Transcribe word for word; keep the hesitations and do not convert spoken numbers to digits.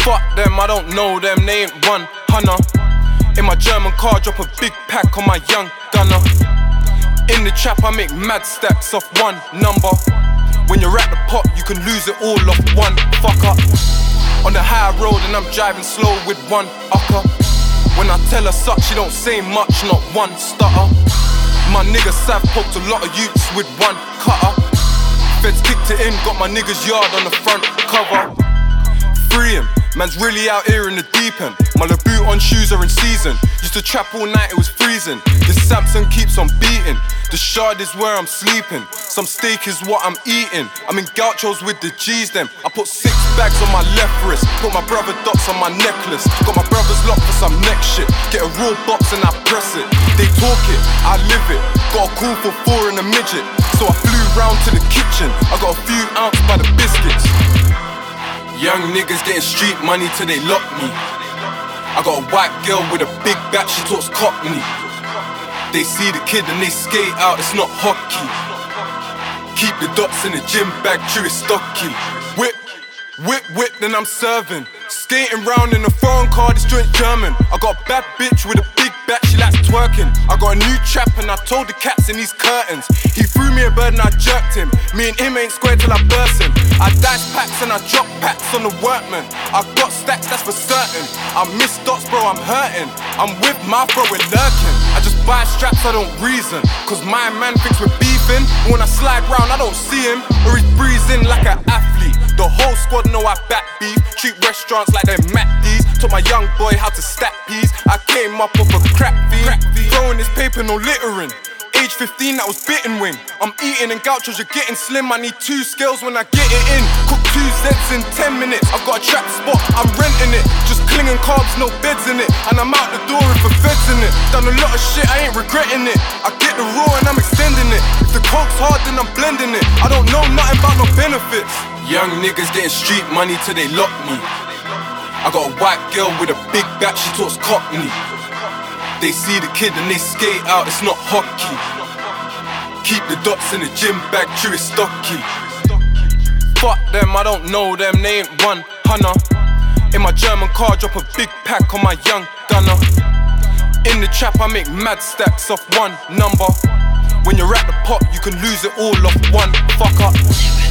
Fuck them, I don't know them, they ain't one hunter. In my German car, drop a big pack on my young gunner. In the trap, I make mad stacks off one number. When you're at the pot, you can lose it all off one fucker. On the high road and I'm driving slow with one ucker. When I tell her suck, she don't say much, not one stutter. My nigga Sav poked a lot of youths with one cutter. Feds kicked it in, got my nigga's yard on the front cover. Free him, man's really out here in the deep end. My Louboutin shoes are in season. Used to trap all night, it was freezing. This Samson keeps on beating. The shard is where I'm sleeping. Some steak is what I'm eating. I'm in gauchos with the G's them. I put six bags on my left wrist. Put my brother dots on my necklace. Got my brothers locked for some next shit. Get a raw box and I press it. They talk it, I live it. Got a call for four in a midget. So I flew round to the kitchen. I got a few ounce by the biscuits. Young niggas getting street money till they lock me. I got a white girl with a big back, she talks cockney. They see the kid and they skate out, it's not hockey. Keep the dots in the gym bag, true it's stocky. Whip, whip, whip, then I'm serving. Skating round in a foreign car, this joint German. I got a bad bitch with a big back, she likes twerking. I got a new trap and I told the cats in these curtains. He threw me a bird and I jerked him. Me and him ain't square till I burst him. I dash packs and I drop packs on the workman. I got stacks, that's for certain. I miss dots, bro, I'm hurting. I'm with my bro, we're lurking. I just buy straps, I don't reason. Cause my man thinks we're beefing. When I slide round, I don't see him. Or he's breezing like an athlete. The whole squad know I back beef. Treat restaurants like they're MacD's. Taught my young boy how to stack peas. I came up off a crack feed. Throwing this paper, no littering. Age fifteen, that was bitten wing. I'm eating in gauchos, you're getting slim. I need two scales when I get it in. Cook two Zeds in ten minutes. I've got a trap spot, I'm renting it. Just clinging carbs, no beds in it. And I'm out the door if a fed's in it. Done a lot of shit, I ain't regretting it. I get the raw and I'm extending it. If the coke's hard, then I'm blending it. I don't know nothing about no benefits. Young niggas getting street money till they lock me. I got a white girl with a big back, she talks cockney. They see the kid and they skate out, it's not hockey. Keep the dots in the gym bag, true it's stocky. Fuck them, I don't know them, they ain't one hunter. In my German car, drop a big pack on my young gunner. In the trap, I make mad stacks off one number. When you're at the pot, you can lose it all off one fucker.